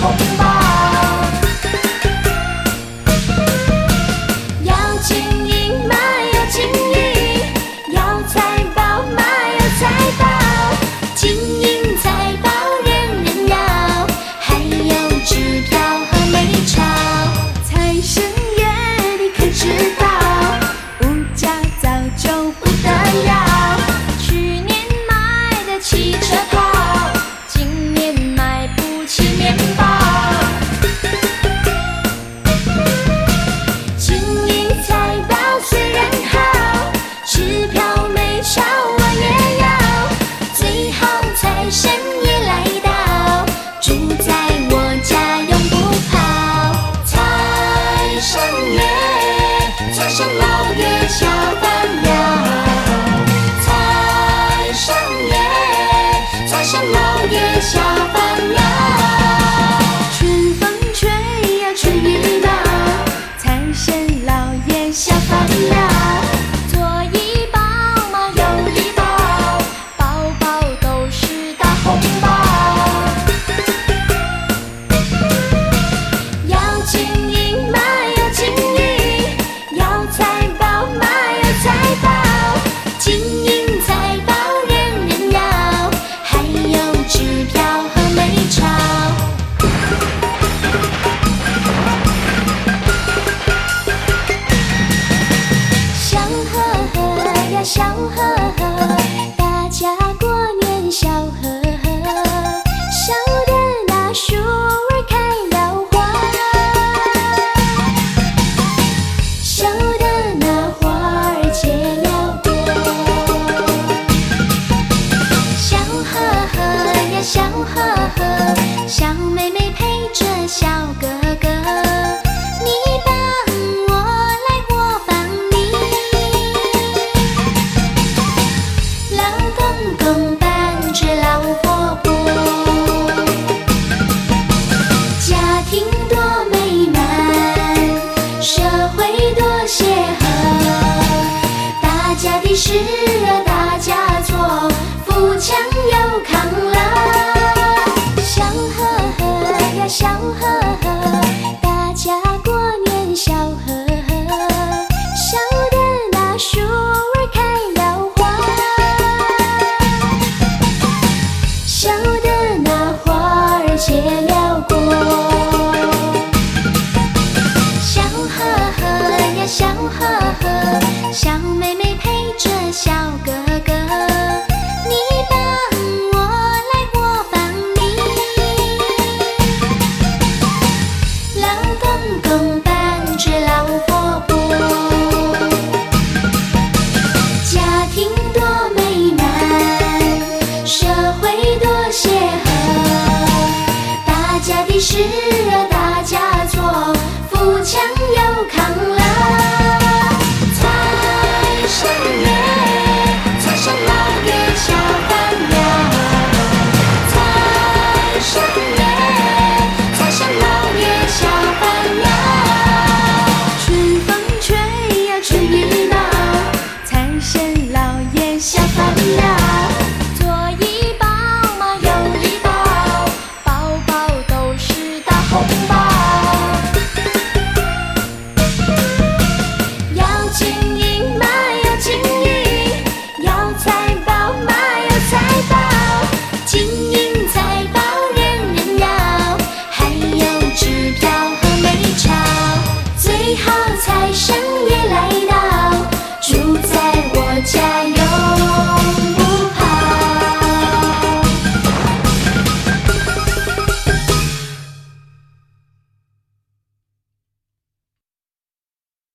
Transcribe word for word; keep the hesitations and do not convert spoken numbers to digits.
红包。要金银买有金银，要财宝买有财宝，金银财宝人人要，还有支票和美钞。财神爷你可知道，物价早就不得了，去年买的汽车套，今年买不起面包。金银财宝虽然好，支票美钞我也要，最好财神爷来到，住在我家永不跑。财神爷，财神老爷下凡了，财神爷，财神老爷下凡了。春风吹呀吹一把，财神老爷下凡了。左一包嘛右一包，包包都是大红包。要金银买有金银，要财宝买有财宝，金银财宝人人要，还有支票和美钞。笑呵呵呀笑呵呵，大家过年笑呵呵，笑得那树儿开了花，笑得那花儿结了果。笑呵呵呀笑呵呵，小妹妹陪着小哥哥，你帮我来我帮你，老公公伴着老婆婆，家庭多美满，社会多协和，大家的事啊大家做，富强又康乐。笑呵呵呀笑呵呵，大家过年笑呵呵，笑得那树儿开了花，笑得那花儿结了果。笑呵呵呀笑呵呵，小妹妹陪着小哥哥，你帮我来我帮你，老公公伴着老婆婆，家庭多美满，社会多协和，大家的事啊大家做，富强又康乐。财神爷，财神老爷下凡了，财神